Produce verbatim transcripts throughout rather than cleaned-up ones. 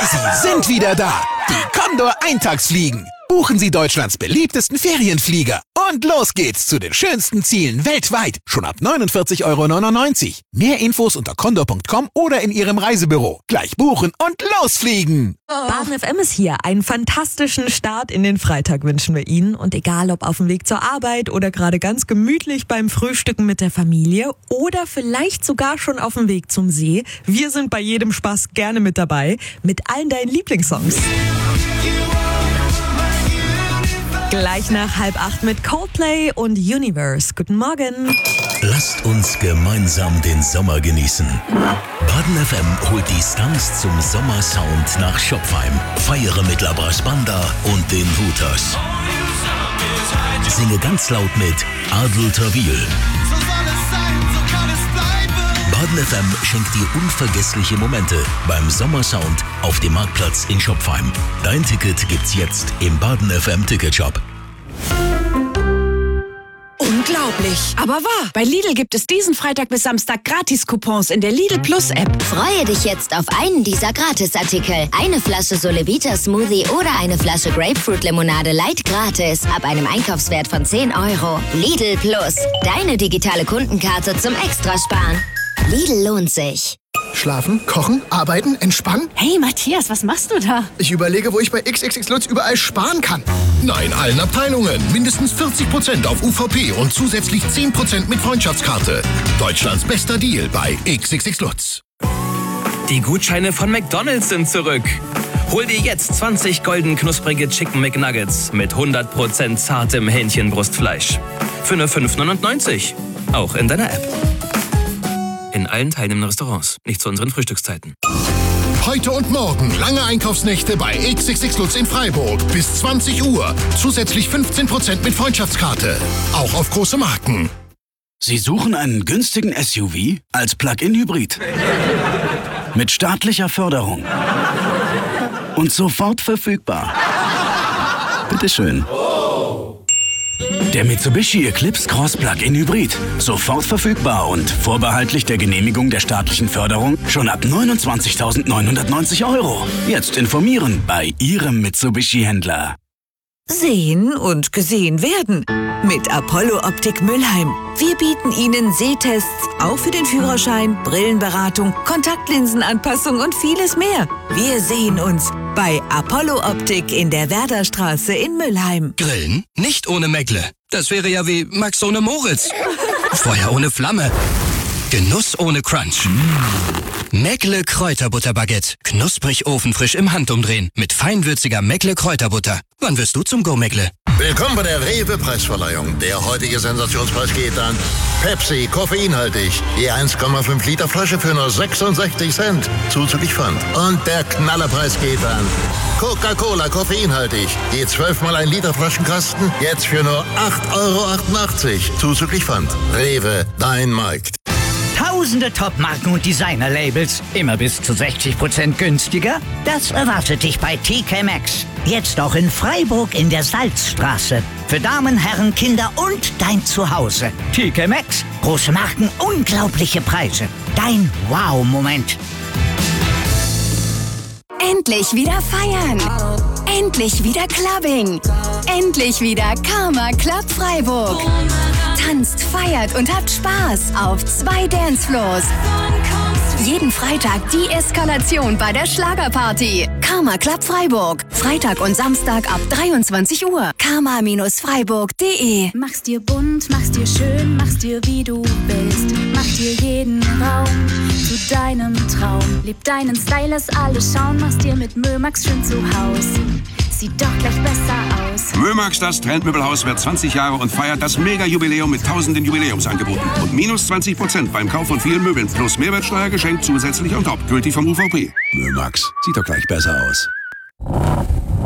Sie sind wieder da. Die Condor Eintagsfliegen. Buchen Sie Deutschlands beliebtesten Ferienflieger. Und los geht's zu den schönsten Zielen weltweit. Schon ab neunundvierzig Euro neunundneunzig. Mehr Infos unter condor punkt com oder in Ihrem Reisebüro. Gleich buchen und losfliegen. Baden F M ist hier. Einen fantastischen Start in den Freitag wünschen wir Ihnen. Und egal ob auf dem Weg zur Arbeit oder gerade ganz gemütlich beim Frühstücken mit der Familie oder vielleicht sogar schon auf dem Weg zum See, wir sind bei jedem Spaß gerne mit dabei. Mit allen deinen Lieblingssongs. Gleich nach halb acht mit Coldplay und Universe. Guten Morgen. Lasst uns gemeinsam den Sommer genießen. Baden F M holt die Stars zum Sommersound nach Schopfheim. Feiere mit La Brass Banda und den Hooters. Singe ganz laut mit Adel Tawil. Baden F M schenkt dir unvergessliche Momente beim Sommersound auf dem Marktplatz in Schopfheim. Dein Ticket gibt's jetzt im Baden F M Ticketshop. Unglaublich, aber wahr. Bei Lidl gibt es diesen Freitag bis Samstag Gratis-Coupons in der Lidl Plus App. Freue dich jetzt auf einen dieser Gratisartikel. Eine Flasche Solevita Smoothie oder eine Flasche Grapefruit Limonade Light gratis ab einem Einkaufswert von zehn Euro. Lidl Plus, deine digitale Kundenkarte zum Extrasparen. Lidl lohnt sich. Schlafen, kochen, arbeiten, entspannen? Hey Matthias, was machst du da? Ich überlege, wo ich bei X X X Lutz überall sparen kann. Nein, allen Abteilungen. Mindestens vierzig Prozent auf U V P und zusätzlich zehn Prozent mit Freundschaftskarte. Deutschlands bester Deal bei X X X Lutz. Die Gutscheine von McDonald's sind zurück. Hol dir jetzt zwanzig golden knusprige Chicken McNuggets mit hundert Prozent zartem Hähnchenbrustfleisch. Für nur fünf neunundneunzig. Auch in deiner App. In allen teilnehmenden Restaurants. Nicht zu unseren Frühstückszeiten. Heute und morgen lange Einkaufsnächte bei X X X Lutz in Freiburg. Bis zwanzig Uhr. Zusätzlich fünfzehn Prozent mit Freundschaftskarte. Auch auf große Marken. Sie suchen einen günstigen S U V als Plug-in-Hybrid. Mit staatlicher Förderung. Und sofort verfügbar. Bitteschön. Der Mitsubishi Eclipse Cross Plug-in Hybrid. Sofort verfügbar und vorbehaltlich der Genehmigung der staatlichen Förderung schon ab neunundzwanzigtausendneunhundertneunzig Euro. Jetzt informieren bei Ihrem Mitsubishi-Händler. Sehen und gesehen werden. Mit Apollo Optik Mülheim. Wir bieten Ihnen Sehtests, auch für den Führerschein, Brillenberatung, Kontaktlinsenanpassung und vieles mehr. Wir sehen uns bei Apollo Optik in der Werderstraße in Mülheim. Grillen? Nicht ohne Meckle. Das wäre ja wie Max ohne Moritz. Feuer ohne Flamme. Genuss ohne Crunch. Meckle Kräuterbutterbaguette. Knusprig ofenfrisch im Handumdrehen. Mit feinwürziger Meckle Kräuterbutter. Wann wirst du zum Go, Meckle? Willkommen bei der Rewe-Preisverleihung. Der heutige Sensationspreis geht an Pepsi, koffeinhaltig. Je eins Komma fünf Liter Flasche für nur sechsundsechzig Cent. Zuzüglich Pfand. Und der Knallerpreis geht an Coca-Cola, koffeinhaltig. Je zwölf mal ein Liter Flaschenkasten. Jetzt für nur acht Euro achtundachtzig. Zuzüglich Pfand. Rewe, dein Markt. Tausende Top-Marken und Designer-Labels, immer bis zu sechzig Prozent günstiger? Das erwartet dich bei T K Maxx. Jetzt auch in Freiburg in der Salzstraße. Für Damen, Herren, Kinder und dein Zuhause. T K Maxx. Große Marken, unglaubliche Preise. Dein Wow-Moment. Endlich wieder feiern. Endlich wieder Clubbing. Endlich wieder Karma Club Freiburg. Tanzt, feiert und habt Spaß auf zwei Dancefloors. Jeden Freitag die Eskalation bei der Schlagerparty. Karma Club Freiburg. Freitag und Samstag ab dreiundzwanzig Uhr. karma Freiburg punkt de. Mach's dir bunt, mach's dir schön, mach's dir wie du willst. Mach dir jeden Raum zu deinem Traum. Leb deinen Style, lass alle schauen. Mach's dir mit Mömax schön zu Haus. Sieht doch gleich besser aus. Mömax, das Trendmöbelhaus, wird zwanzig Jahre und feiert das Mega-Jubiläum mit tausenden Jubiläumsangeboten. Und minus zwanzig Prozent beim Kauf von vielen Möbeln. Plus Mehrwertsteuer geschenkt zusätzlich on top. Gültig vom U V P. Mömax, sieht doch gleich besser aus.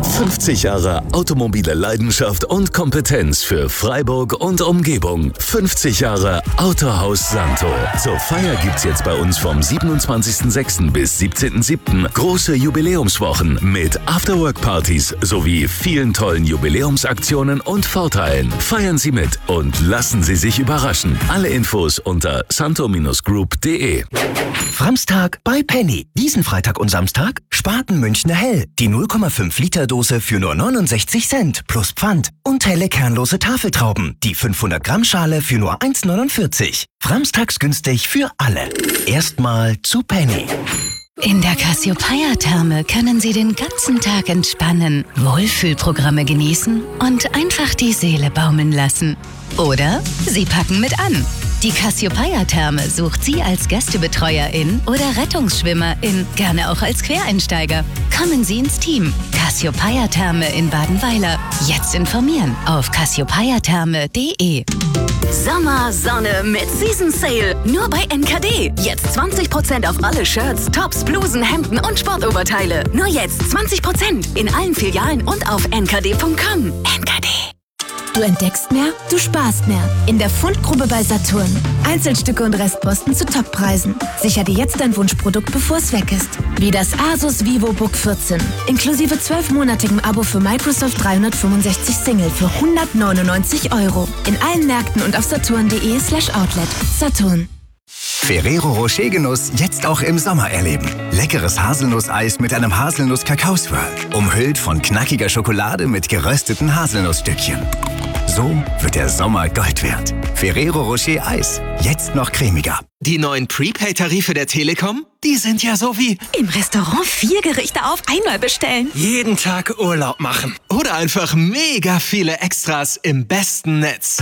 fünfzig Jahre automobile Leidenschaft und Kompetenz für Freiburg und Umgebung. fünfzig Jahre Autohaus Santo. Zur Feier gibt's jetzt bei uns vom siebenundzwanzigsten sechsten bis siebzehnten siebten große Jubiläumswochen mit Afterwork-Partys sowie vielen tollen Jubiläumsaktionen und Vorteilen. Feiern Sie mit und lassen Sie sich überraschen. Alle Infos unter santo Bindestrich group punkt de. Framstag bei Penny. Diesen Freitag und Samstag Spaten Münchner Hell. Die null Komma fünf Liter Dose für nur neunundsechzig Cent plus Pfand. Und helle kernlose Tafeltrauben. Die fünfhundert Gramm Schale für nur eins neunundvierzig. Framstags günstig für alle. Erstmal zu Penny. In der Cassiopeia-Therme können Sie den ganzen Tag entspannen, Wohlfühlprogramme genießen und einfach die Seele baumeln lassen. Oder Sie packen mit an. Die Cassiopeia-Therme sucht Sie als Gästebetreuerin oder Rettungsschwimmerin, gerne auch als Quereinsteiger. Kommen Sie ins Team. Cassiopeia-Therme in Badenweiler. Jetzt informieren auf cassiopeia therme punkt de. Sommer, Sonne mit Season Sale. Nur bei N K D. Jetzt zwanzig Prozent auf alle Shirts, Tops, Blusen, Hemden und Sportoberteile. Nur jetzt zwanzig Prozent in allen Filialen und auf n k d punkt com. N K D. Du entdeckst mehr, du sparst mehr. In der Fundgrube bei Saturn. Einzelstücke und Restposten zu Toppreisen. Sicher dir jetzt dein Wunschprodukt, bevor es weg ist. Wie das Asus VivoBook vierzehn. Inklusive zwölfmonatigem Abo für Microsoft dreihundertfünfundsechzig Single für hundertneunundneunzig Euro. In allen Märkten und auf saturn punkt de slash outlet. Saturn. Ferrero Rocher Genuss jetzt auch im Sommer erleben. Leckeres Haselnusseis mit einem Haselnuss-Kakao-Swirl. Umhüllt von knackiger Schokolade mit gerösteten Haselnussstückchen. So wird der Sommer Gold wert. Ferrero Rocher Eis. Jetzt noch cremiger. Die neuen Prepaid-Tarife der Telekom, die sind ja so wie im Restaurant vier Gerichte auf einmal bestellen. Jeden Tag Urlaub machen. Oder einfach mega viele Extras im besten Netz.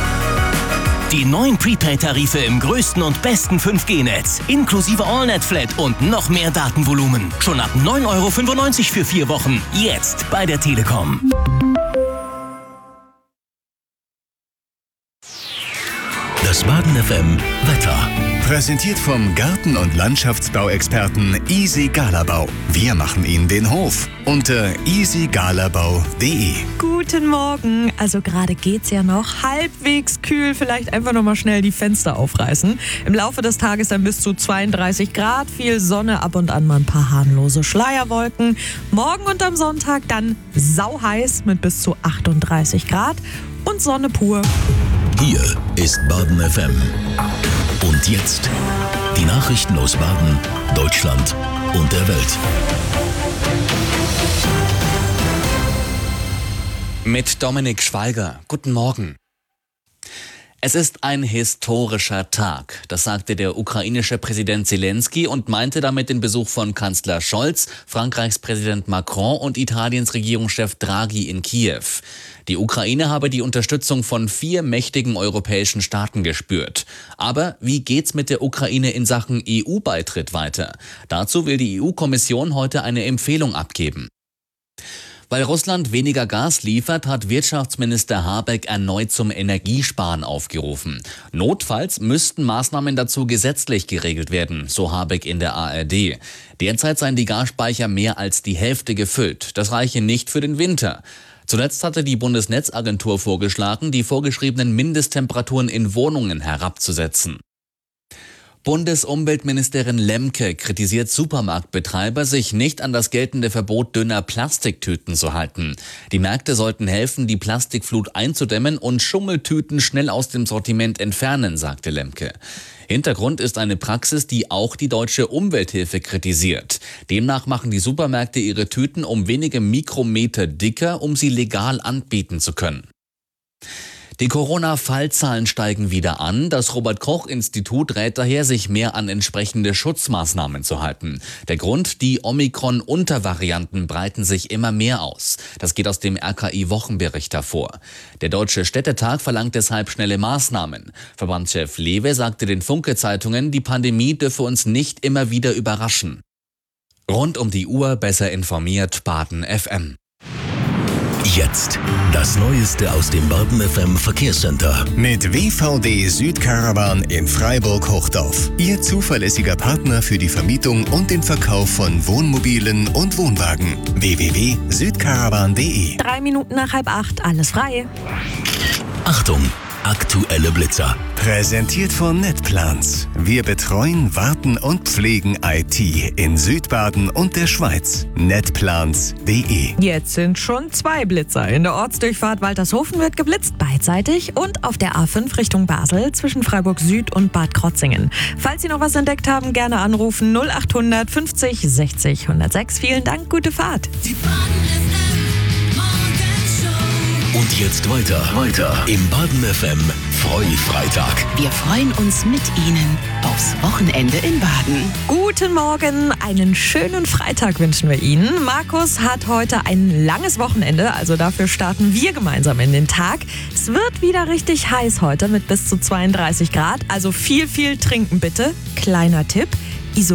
Die neuen Prepaid-Tarife im größten und besten fünf G Netz. Inklusive AllNet-Flat und noch mehr Datenvolumen. Schon ab neun Euro fünfundneunzig für vier Wochen. Jetzt bei der Telekom. Das Baden F M Wetter. Präsentiert vom Garten- und Landschaftsbauexperten Easy Galabau. Wir machen Ihnen den Hof unter easy galabau punkt de. Guten Morgen. Also gerade geht's ja noch halbwegs kühl. Vielleicht einfach noch mal schnell die Fenster aufreißen. Im Laufe des Tages dann bis zu zweiunddreißig Grad. Viel Sonne, ab und an mal ein paar harmlose Schleierwolken. Morgen und am Sonntag dann sauheiß mit bis zu achtunddreißig Grad und Sonne pur. Hier ist Baden F M. Und jetzt die Nachrichten aus Baden, Deutschland und der Welt. Mit Dominik Schwalger. Guten Morgen. Es ist ein historischer Tag, das sagte der ukrainische Präsident Zelensky und meinte damit den Besuch von Kanzler Scholz, Frankreichs Präsident Macron und Italiens Regierungschef Draghi in Kiew. Die Ukraine habe die Unterstützung von vier mächtigen europäischen Staaten gespürt. Aber wie geht's mit der Ukraine in Sachen E U-Beitritt weiter? Dazu will die E U-Kommission heute eine Empfehlung abgeben. Weil Russland weniger Gas liefert, hat Wirtschaftsminister Habeck erneut zum Energiesparen aufgerufen. Notfalls müssten Maßnahmen dazu gesetzlich geregelt werden, so Habeck in der A R D. Derzeit seien die Gasspeicher mehr als die Hälfte gefüllt. Das reiche nicht für den Winter. Zuletzt hatte die Bundesnetzagentur vorgeschlagen, die vorgeschriebenen Mindesttemperaturen in Wohnungen herabzusetzen. Bundesumweltministerin Lemke kritisiert Supermarktbetreiber, sich nicht an das geltende Verbot dünner Plastiktüten zu halten. Die Märkte sollten helfen, die Plastikflut einzudämmen und Schummeltüten schnell aus dem Sortiment entfernen, sagte Lemke. Hintergrund ist eine Praxis, die auch die Deutsche Umwelthilfe kritisiert. Demnach machen die Supermärkte ihre Tüten um wenige Mikrometer dicker, um sie legal anbieten zu können. Die Corona-Fallzahlen steigen wieder an. Das Robert-Koch-Institut rät daher, sich mehr an entsprechende Schutzmaßnahmen zu halten. Der Grund, die Omikron-Untervarianten breiten sich immer mehr aus. Das geht aus dem R K I-Wochenbericht hervor. Der Deutsche Städtetag verlangt deshalb schnelle Maßnahmen. Verbandschef Lewe sagte den Funke-Zeitungen, die Pandemie dürfe uns nicht immer wieder überraschen. Rund um die Uhr besser informiert Baden F M. Jetzt das Neueste aus dem Baden F M Verkehrscenter. Mit W V D Südcaravan in Freiburg-Hochdorf. Ihr zuverlässiger Partner für die Vermietung und den Verkauf von Wohnmobilen und Wohnwagen. w w w punkt südcaravan punkt de. Drei Minuten nach halb acht, alles frei. Achtung, aktuelle Blitzer. Präsentiert von NetPlans. Wir betreuen, warten und pflegen I T in Südbaden und der Schweiz. netplans punkt de. Jetzt sind schon zwei Blitzer. In der Ortsdurchfahrt Waltershofen wird geblitzt, beidseitig, und auf der A fünf Richtung Basel zwischen Freiburg Süd und Bad Krotzingen. Falls Sie noch was entdeckt haben, gerne anrufen null acht hundert fünfzig sechzig hundertsechs. Vielen Dank, gute Fahrt. Und jetzt weiter, weiter im Baden F M Freu-Freitag. Wir freuen uns mit Ihnen aufs Wochenende in Baden. Guten Morgen, einen schönen Freitag wünschen wir Ihnen. Markus hat heute ein langes Wochenende, also dafür starten wir gemeinsam in den Tag. Es wird wieder richtig heiß heute mit bis zu zweiunddreißig Grad, also viel, viel trinken bitte. Kleiner Tipp: